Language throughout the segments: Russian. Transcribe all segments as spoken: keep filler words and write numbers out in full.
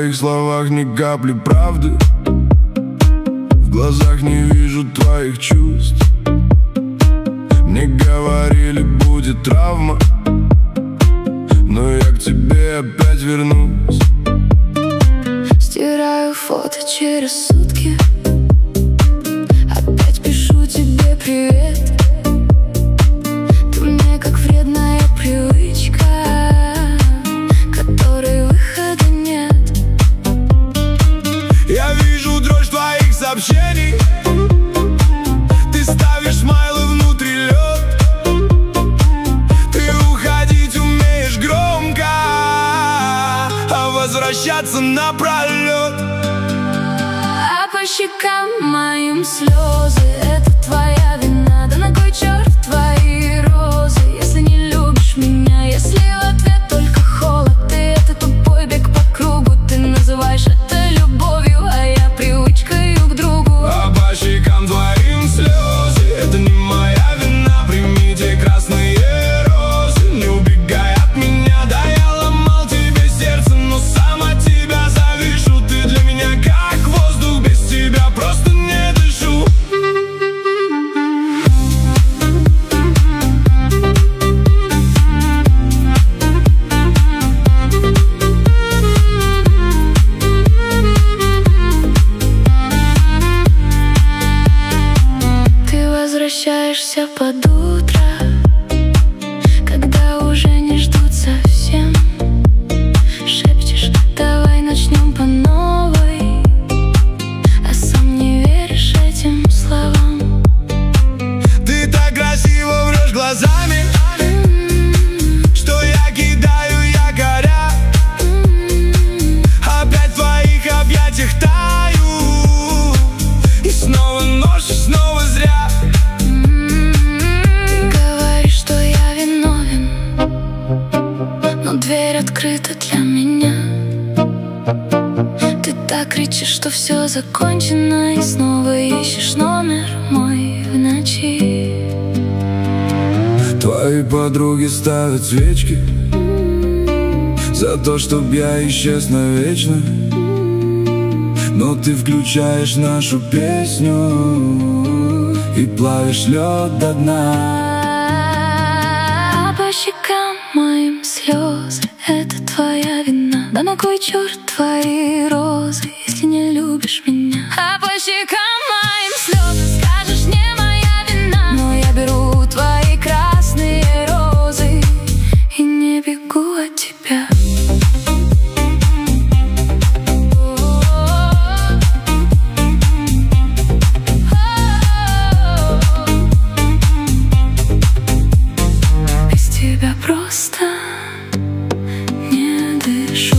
твоих словах ни капли правды, в глазах не вижу твоих чувств. Мне говорили, будет травма, но я к тебе опять вернусь. Стираю фото через сутки, опять пишу тебе привет. Ты мне как вредная привычка, которой выхода нет. Я вижу дрожь твоих сообщений, ты ставишь смайлы внутри лед. Ты уходить умеешь громко, а возвращаться напролет. А по щекам моим слезы, это твоя вина. Да на кой черт твои розы, если не любишь меня? Если в ответ только холод, ты это тупой бег по кругу. Ты называешь это любовью, а я привычкой к другу. А по щекам твоим слезы, это не моя вина. Примите красные розы, не убегай от меня. Да я ломал тебе сердце, но сам от тебя завишу. Ты для меня как воздух, без тебя просто не дышу. Ты возвращаешься под утро, когда уже не ждут совсем. Шепчешь, давай начнем по новой, а сам не веришь этим словам. Ты так красиво врешь глазами, что я кидаю якоря. Опять в твоих объятиях таю, и снова ночь, и снова зря. Ты говоришь, что я виновен, но дверь открыта для меня. Ты так кричишь, что все закончено, и снова ищешь номер мой в ночи. Твои подруги ставят свечки за то, чтоб я исчез навечно. Но ты включаешь нашу песню и плавишь лед до дна. А по щекам моим слезы, это твоя вина. Да на кой черт твои розы, если не любишь меня? А по щекам моим слезы, скажешь, не моя вина, но я беру твои красные розы и не бегу от тебя. Без тебя просто не дышу.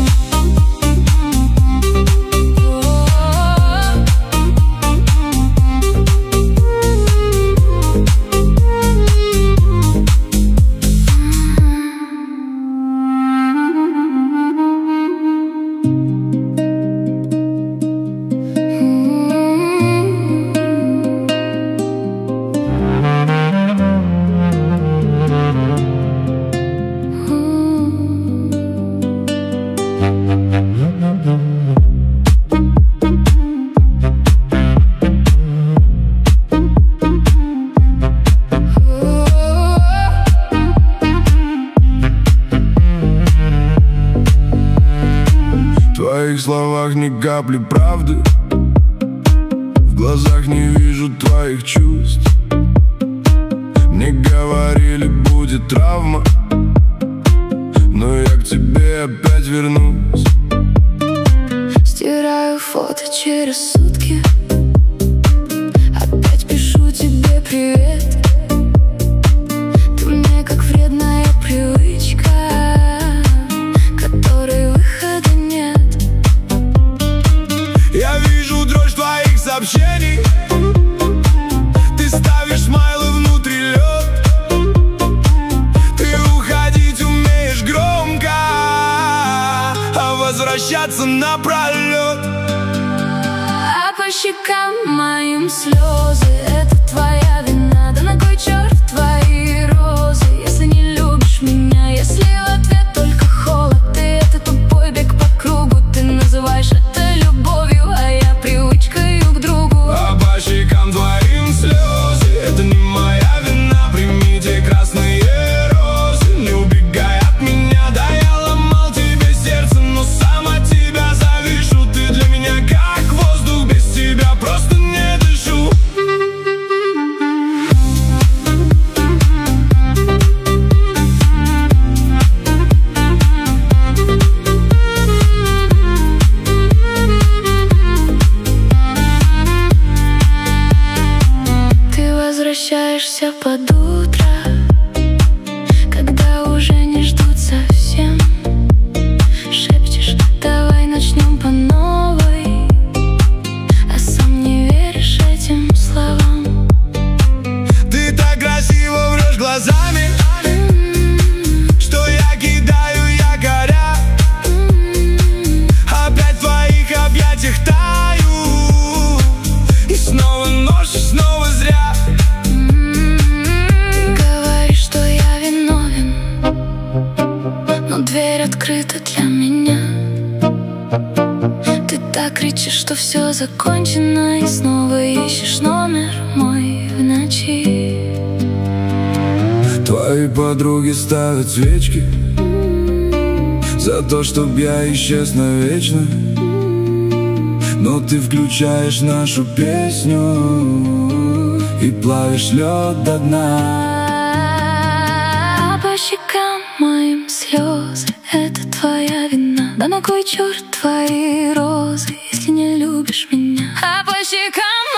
В твоих словах ни капли правды, в глазах не вижу твоих чувств. Мне говорили, будет травма, но я к тебе опять вернусь. Стираю фото через сутки, опять пишу тебе привет. Ты мне как вредная привычка, которой выхода нет. Я вижу дрожь твоих сообщений, ты ставишь смайлы внутри лед. Ты уходить умеешь громко, а возвращаться напролет. А по щекам моим слезы, это твоя вина. Да на кой черт твои розы, если не любишь меня? Если в ответ только холод, ты это тупой бег по кругу. Ты называешь открыта для меня. Ты так кричишь, что все закончено, и снова ищешь номер мой в ночи. Твои подруги ставят свечки за то, чтоб я исчез навечно. Но ты включаешь нашу песню и плавишь лед до дна. А по щекам моим слезы — это твоя вина. Да на кой черт твои розы, если не любишь меня? А по щекам